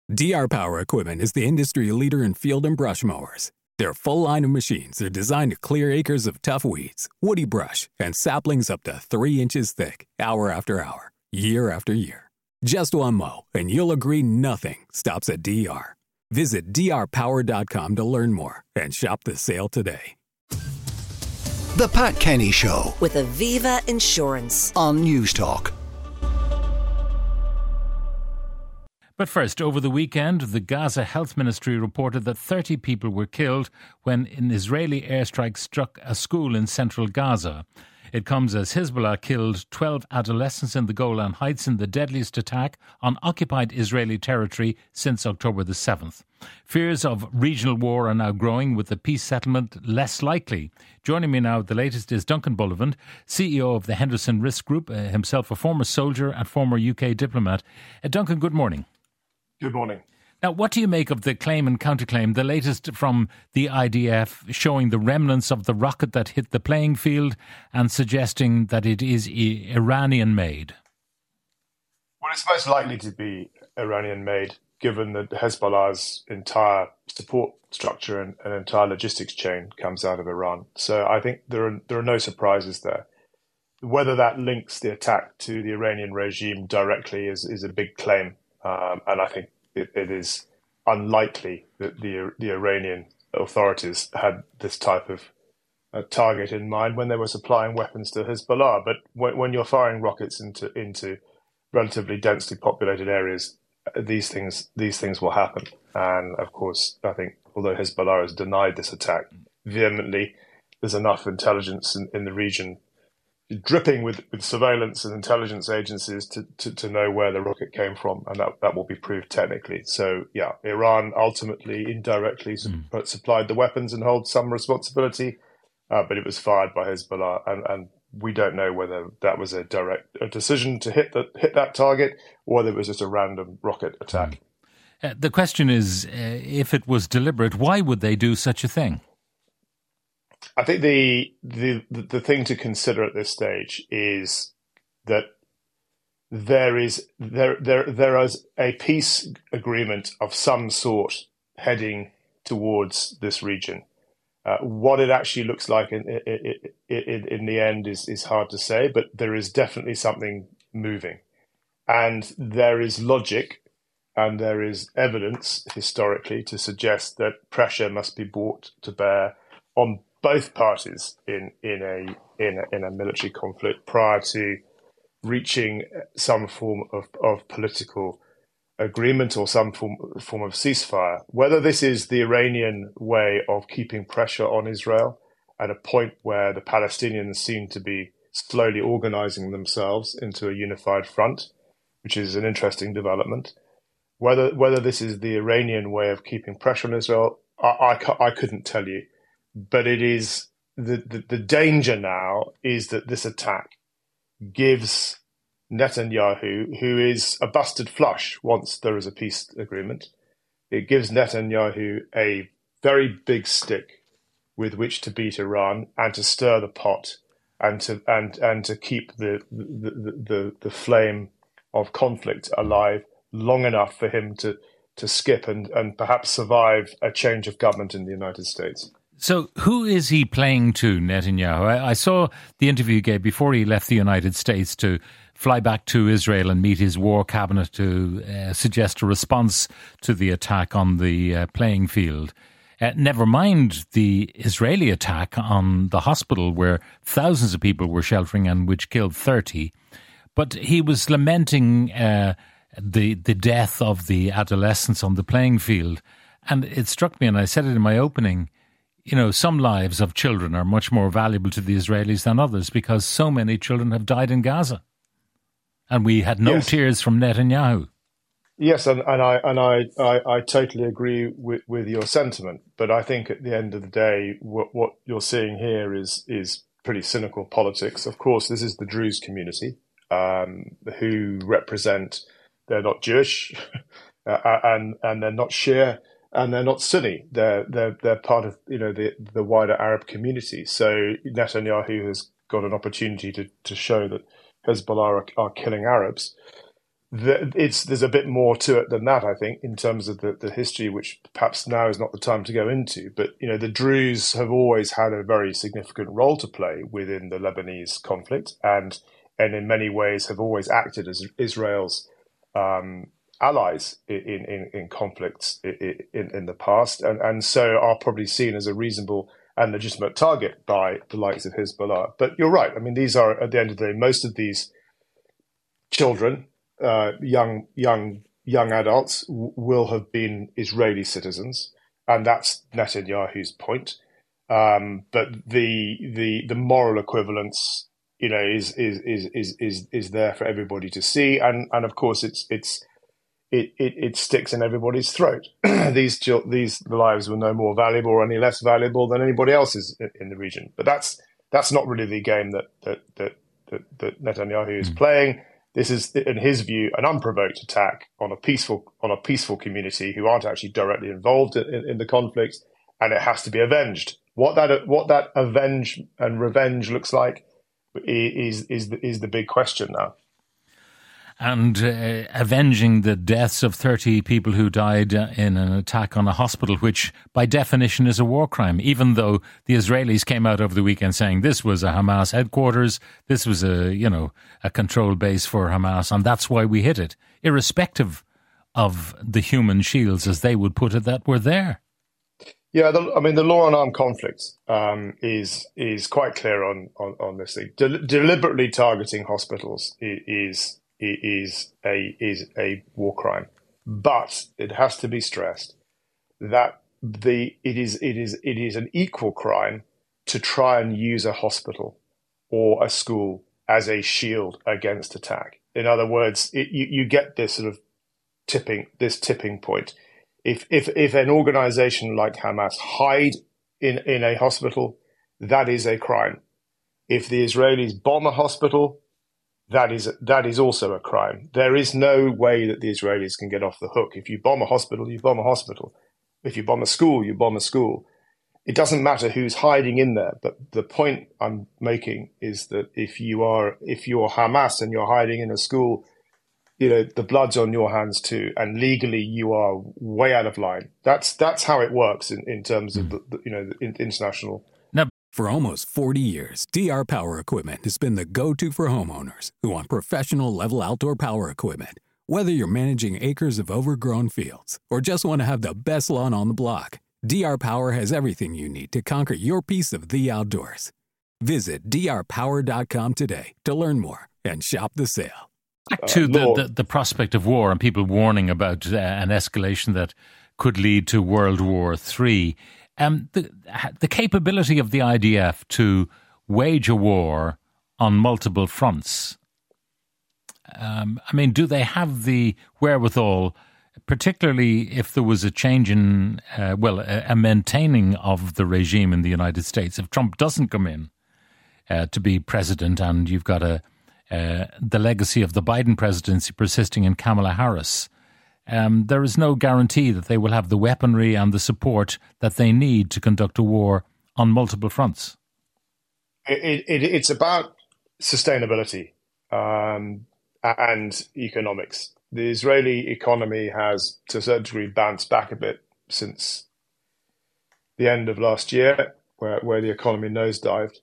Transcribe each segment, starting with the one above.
DR Power Equipment is the industry leader in field and brush mowers. Their full line of machines are designed to clear acres of tough weeds, woody brush, and saplings up to 3 inches thick, hour after hour, year after year. Just one mow, and you'll agree nothing stops at DR. Visit drpower.com to learn more and shop the sale today. The Pat Kenny Show with Aviva Insurance on News Talk. But first, over the weekend, the Gaza Health Ministry reported that 30 people were killed when an Israeli airstrike struck a school in central Gaza. It comes as Hezbollah killed 12 adolescents in the Golan Heights in the deadliest attack on occupied Israeli territory since October the 7th. Fears of regional war are now growing, with the peace settlement less likely. Joining me now, the latest is Duncan Bullivant, CEO of the Henderson Risk Group, himself a former soldier and former UK diplomat. Duncan, good morning. Good morning. Now, what do you make of the claim and counterclaim, the latest from the IDF, showing the remnants of the rocket that hit the playing field and suggesting that it is Iranian-made? Well, it's most likely to be Iranian-made, given that Hezbollah's entire support structure and entire logistics chain comes out of Iran. So I think there are no surprises there. Whether that links the attack to the Iranian regime directly is a big claim. And I think it is unlikely that the Iranian authorities had this type of target in mind when they were supplying weapons to Hezbollah. But when you're firing rockets into relatively densely populated areas, these things will happen. And of course, I think although Hezbollah has denied this attack vehemently, there's enough intelligence in the region dripping with surveillance and intelligence agencies to know where the rocket came from, and that will be proved technically. So, yeah, Iran ultimately, indirectly supplied the weapons and holds some responsibility, but it was fired by Hezbollah, and we don't know whether that was a decision to hit that target or whether it was just a random rocket attack. The question is, if it was deliberate, why would they do such a thing? I think the thing to consider at this stage is that there is a peace agreement of some sort heading towards this region. What it actually looks like in the end is hard to say, but there is definitely something moving, and there is logic and there is evidence historically to suggest that pressure must be brought to bear on both parties in a military conflict prior to reaching some form of political agreement or some form of ceasefire. Whether this is the Iranian way of keeping pressure on Israel at a point where the Palestinians seem to be slowly organizing themselves into a unified front, which is an interesting development. Whether this is the Iranian way of keeping pressure on Israel, I couldn't tell you. But it is the danger now is that this attack gives Netanyahu, who is a busted flush once there is a peace agreement, it gives Netanyahu a very big stick with which to beat Iran and to stir the pot and to keep the flame of conflict alive long enough for him to skip and perhaps survive a change of government in the United States. So who is he playing to, Netanyahu? I saw the interview he gave before he left the United States to fly back to Israel and meet his war cabinet to suggest a response to the attack on the playing field. Never mind the Israeli attack on the hospital where thousands of people were sheltering and which killed 30. But he was lamenting the death of the adolescents on the playing field. And it struck me, and I said it in my opening, you know, some lives of children are much more valuable to the Israelis than others because so many children have died in Gaza. And we had no tears from Netanyahu. Yes, and I totally agree with your sentiment. But I think at the end of the day, what you're seeing here is pretty cynical politics. Of course, this is the Druze community who represent, they're not Jewish and they're not Shia. And they're not Sunni. They're part of the wider Arab community. So Netanyahu has got an opportunity to show that Hezbollah are killing Arabs. there's a bit more to it than that, I think, in terms of the history, which perhaps now is not the time to go into. But the Druze have always had a very significant role to play within the Lebanese conflict, and in many ways have always acted as Israel's allies in conflicts in the past, and so are probably seen as a reasonable and legitimate target by the likes of Hezbollah. But you're right. I mean, these are, at the end of the day, most of these children, young adults, will have been Israeli citizens, and that's Netanyahu's point. But the moral equivalence, is there for everybody to see, and of course it sticks in everybody's throat. These lives were no more valuable or any less valuable than anybody else's in the region. But that's not really the game that Netanyahu is playing. This is, in his view, an unprovoked attack on a peaceful community who aren't actually directly involved in the conflict, and it has to be avenged. What that avenge and revenge looks like is the big question now. And avenging the deaths of 30 people who died in an attack on a hospital, which by definition is a war crime, even though the Israelis came out over the weekend saying this was a Hamas headquarters, this was a control base for Hamas, and that's why we hit it, irrespective of the human shields, as they would put it, that were there. Yeah, the law on armed conflicts is quite clear on this thing. Deliberately targeting hospitals is a war crime, but it has to be stressed that it is an equal crime to try and use a hospital or a school as a shield against attack. In other words, you get this sort of tipping point. If an organization like Hamas hide in a hospital, that is a crime. If the Israelis bomb a hospital, that is also a crime. There is no way that the Israelis can get off the hook. If you bomb a hospital, you bomb a hospital. If you bomb a school, you bomb a school. It doesn't matter who's hiding in there. But the point I'm making is that if you're Hamas and you're hiding in a school, the blood's on your hands too, and legally you are way out of line. That's how it works in terms of the international. For almost 40 years, DR Power Equipment has been the go-to for homeowners who want professional-level outdoor power equipment. Whether you're managing acres of overgrown fields or just want to have the best lawn on the block, DR Power has everything you need to conquer your piece of the outdoors. Visit drpower.com today to learn more and shop the sale. Back to the prospect of war and people warning about an escalation that could lead to World War III. The capability of the IDF to wage a war on multiple fronts. Do they have the wherewithal, particularly if there was a change in, a maintaining of the regime in the United States? If Trump doesn't come in to be president, and you've got the legacy of the Biden presidency persisting in Kamala Harris, there is no guarantee that they will have the weaponry and the support that they need to conduct a war on multiple fronts. It's about sustainability and economics. The Israeli economy has, to a certain degree, bounced back a bit since the end of last year, where the economy nosedived.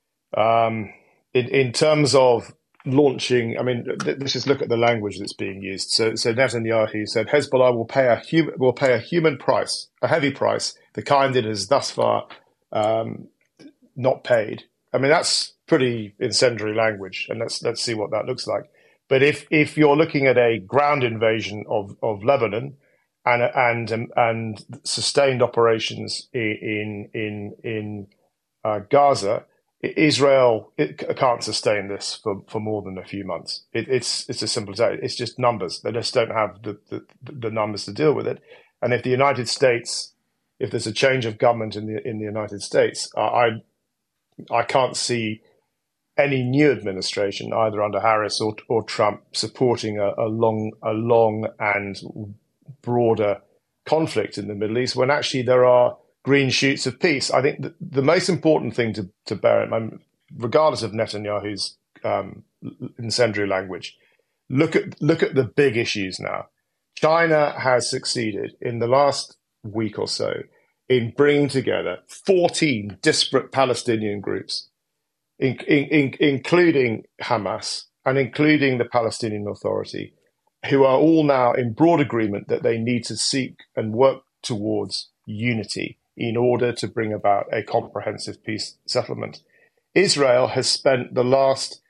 In terms of launching, let's just look at the language that's being used. So Netanyahu said Hezbollah will pay a human price, a heavy price, the kind it has thus far not paid. That's pretty incendiary language, and let's see what that looks like. But if you're looking at a ground invasion of Lebanon and sustained operations in Gaza, Israel can't sustain this for more than a few months. It's as simple as that. It's just numbers. They just don't have the numbers to deal with it. And if the United States, if there's a change of government in the United States, I can't see any new administration, either under Harris or Trump, supporting a long and broader conflict in the Middle East, when actually there are green shoots of peace. I think the most important thing to bear in mind, regardless of Netanyahu's incendiary language, look at the big issues now. China has succeeded in the last week or so in bringing together 14 disparate Palestinian groups, including Hamas and including the Palestinian Authority, who are all now in broad agreement that they need to seek and work towards unity in order to bring about a comprehensive peace settlement. Israel has spent the last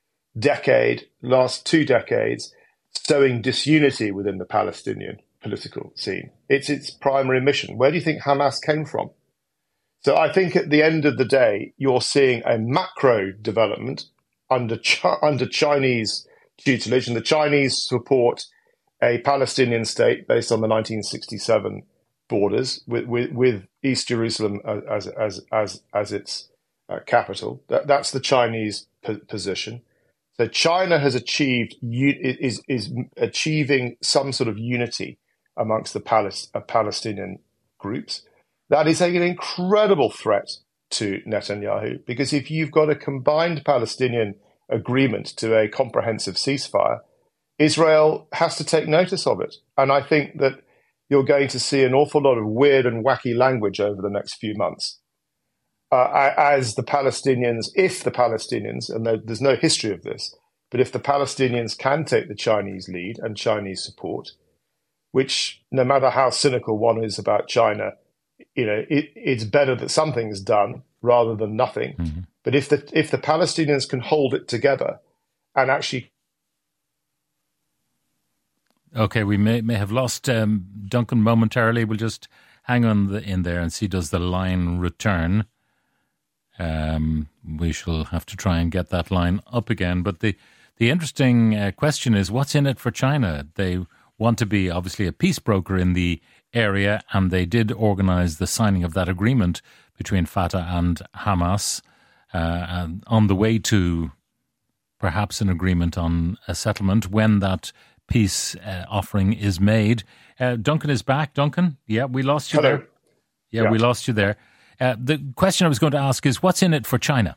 2 decades, sowing disunity within the Palestinian political scene. It's its primary mission. Where do you think Hamas came from? So I think at the end of the day, you're seeing a macro development under Chinese tutelage, and the Chinese support a Palestinian state based on the 1967 borders, with East Jerusalem as its capital. That's the Chinese position. So China has is achieving some sort of unity amongst the Palestinian groups. That is an incredible threat to Netanyahu, because if you've got a combined Palestinian agreement to a comprehensive ceasefire, Israel has to take notice of it. And I think that you're going to see an awful lot of weird and wacky language over the next few months. As the Palestinians, if the Palestinians, and there's no history of this, but if the Palestinians can take the Chinese lead and Chinese support, which no matter how cynical one is about China, it's better that something's done rather than nothing. Mm-hmm. But if the Palestinians can hold it together and actually... Okay, we may have lost Duncan momentarily. We'll just hang on in there and see, does the line return? We shall have to try and get that line up again. But the interesting question is, what's in it for China? They want to be obviously a peace broker in the area, and they did organize the signing of that agreement between Fatah and Hamas, and on the way to perhaps an agreement on a settlement when that peace offering is made. Duncan is back. Duncan? Yeah, we lost you. Hello. There. Yeah, we lost you there. The question I was going to ask is, what's in it for China?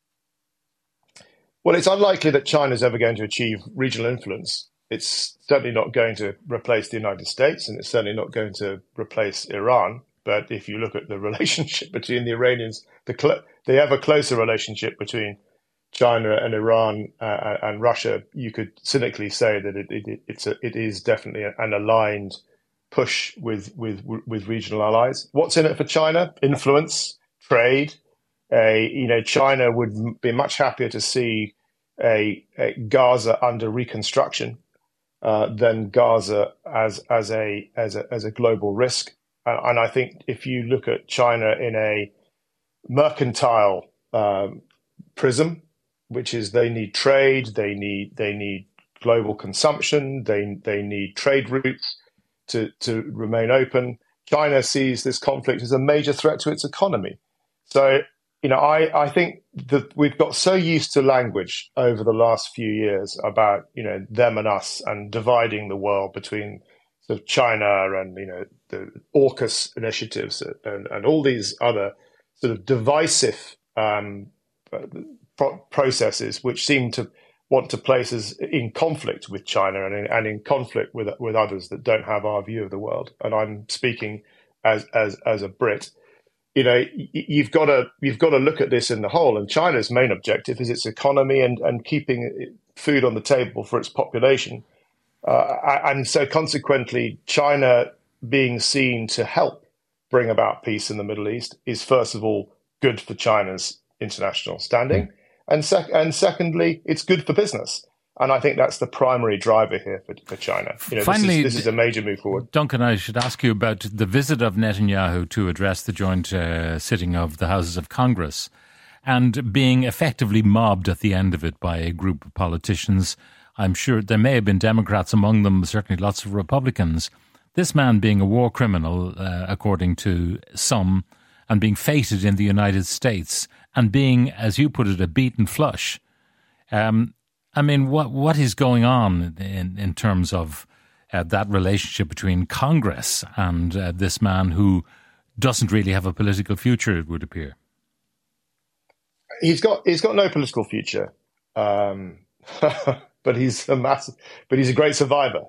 Well, it's unlikely that China's ever going to achieve regional influence. It's certainly not going to replace the United States, and it's certainly not going to replace Iran. But if you look at the relationship between the Iranians, the ever closer relationship between China and Iran and Russia, you could cynically say that it is definitely an aligned push with regional allies. What's in it for China? Influence, trade. China would be much happier to see a Gaza under reconstruction than Gaza as a global risk. And I think if you look at China in a mercantile prism, which is they need trade, they need global consumption, they need trade routes to remain open. China sees this conflict as a major threat to its economy. So, I think that we've got so used to language over the last few years about, them and us, and dividing the world between sort of China and, the AUKUS initiatives and all these other sort of divisive processes which seem to want to place us in conflict with China and in conflict with others that don't have our view of the world. And I'm speaking as a Brit. You've got to look at this in the whole. And China's main objective is its economy and keeping food on the table for its population. And so consequently, China being seen to help bring about peace in the Middle East is, first of all, good for China's international standing. And secondly, it's good for business. And I think that's the primary driver here for China. Finally, this is a major move forward. Duncan, I should ask you about the visit of Netanyahu to address the joint sitting of the Houses of Congress, and being effectively mobbed at the end of it by a group of politicians. I'm sure there may have been Democrats among them, certainly lots of Republicans. This man being a war criminal, according to some, and being feted in the United States, and being, as you put it, a beaten flush. What is going on in terms of that relationship between Congress and this man who doesn't really have a political future, it would appear? He's got no political future. but he's a great survivor.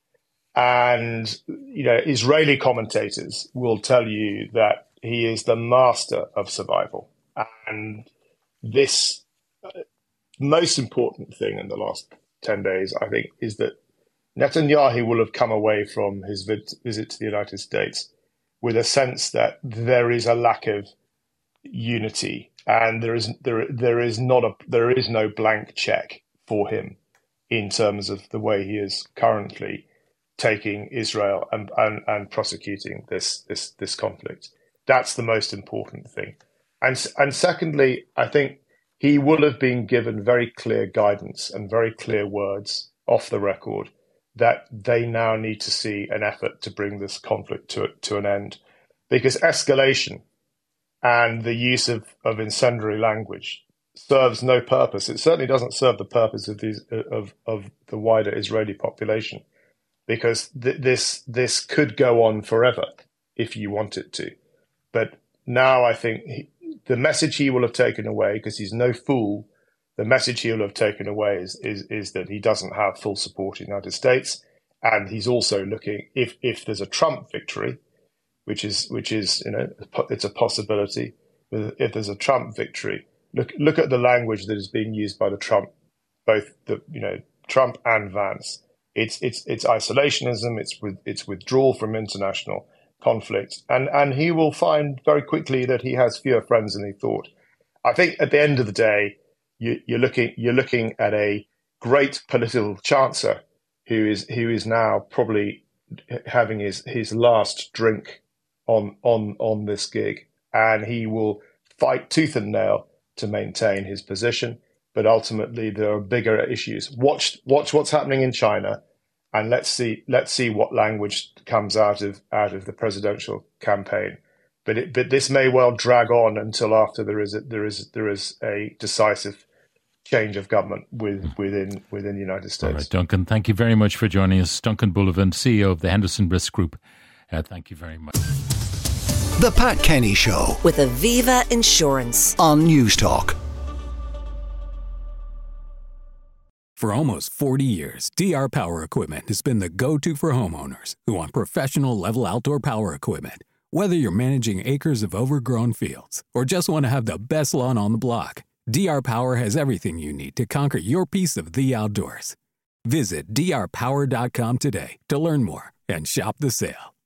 And, Israeli commentators will tell you that he is the master of survival. And this most important thing in the last 10 days, I think, is that Netanyahu will have come away from his visit to the United States with a sense that there is a lack of unity, and there is no blank check for him in terms of the way he is currently taking Israel and prosecuting this conflict. That's the most important thing. And secondly, I think he will have been given very clear guidance and very clear words off the record that they now need to see an effort to bring this conflict to an end, because escalation and the use of incendiary language serves no purpose. It certainly doesn't serve the purpose of the wider Israeli population, because this could go on forever if you want it to. But now I think the message he will have taken away, because he's no fool, the message he will have taken away is that he doesn't have full support in the United States, and he's also looking, if there's a Trump victory, which is it's a possibility. If there's a Trump victory, look at the language that is being used by both Trump and Vance. It's isolationism. It's withdrawal from international conflict, and he will find very quickly that he has fewer friends than he thought. I think at the end of the day, you're looking at a great political chancer who is now probably having his last drink on this gig, and he will fight tooth and nail to maintain his position. But ultimately, there are bigger issues. Watch what's happening in China, and let's see what language comes out of the presidential campaign. But this may well drag on until after there is a decisive change of government within the United States. All right, Duncan, thank you very much for joining us. Duncan Bullivant, CEO of the Henderson Risk Group. Thank you very much. The Pat Kenny Show with Aviva Insurance on News Talk. For almost 40 years, DR Power Equipment has been the go-to for homeowners who want professional-level outdoor power equipment. Whether you're managing acres of overgrown fields or just want to have the best lawn on the block, DR Power has everything you need to conquer your piece of the outdoors. Visit drpower.com today to learn more and shop the sale.